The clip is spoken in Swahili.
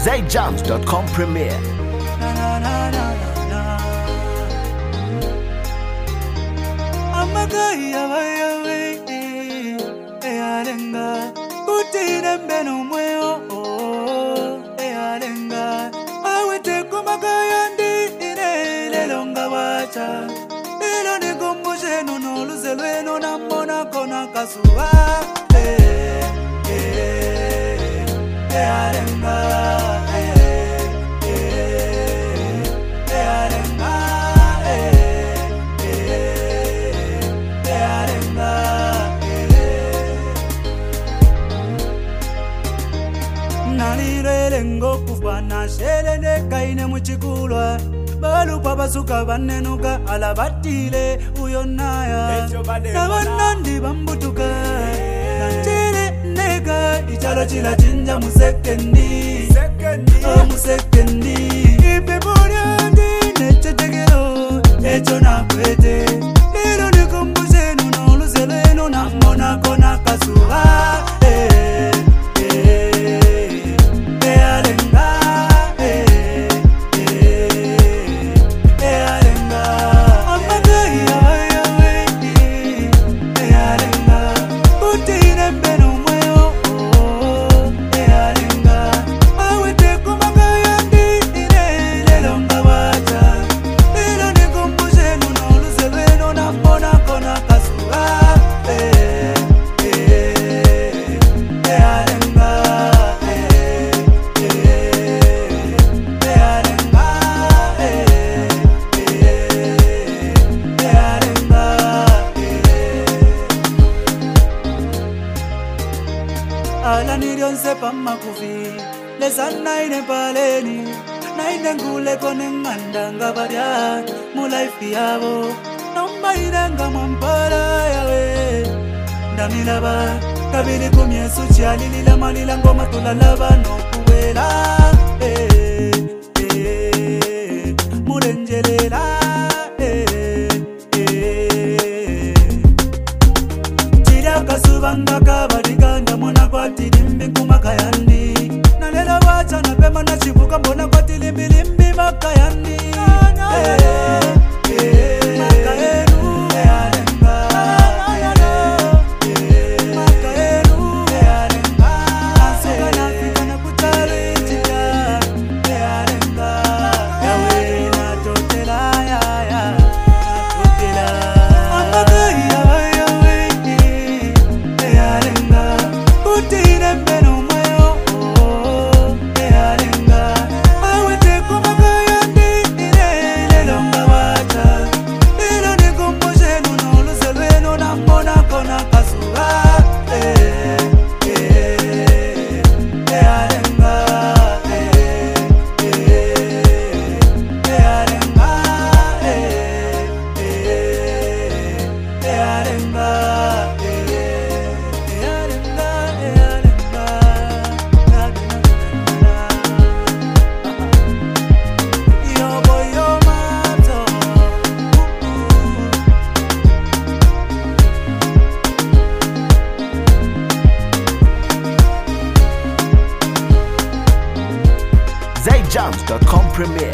ZayJams.com premiere. Amagaya wayawe eyalenga kutire mbeno mweo eyalenga awete kumagaya ndi lelonga wacha lelo nikumbushe nuno luzelweno namona kona kasuwa eyalenga Nalirelengo kufana shelene kaine muchikulwa balupa basuka banenuka alabatile uyonaya nabanandi bambutuka nanjele nega ichalo chila chinja musekendi musekendi ipeburyandi nechetegero echo nakwete lero nikumbushe nuno luzeleno namona kona kasuha Ala nirionse pamakufi lesana ine paleni naine ngule kone ngandanga barya mulaifi yabo nomba irenga mampara yawe ndamilaba kabili kumyesu chialilila malila ngoma tulalaba nokuwela mulenjelela kasubanga kabadiganda mona kwatilimbi kumakayandi nalela bacha napema nachibuka mbona kwatilimbilimbi makayandi ZayJams.com premiere.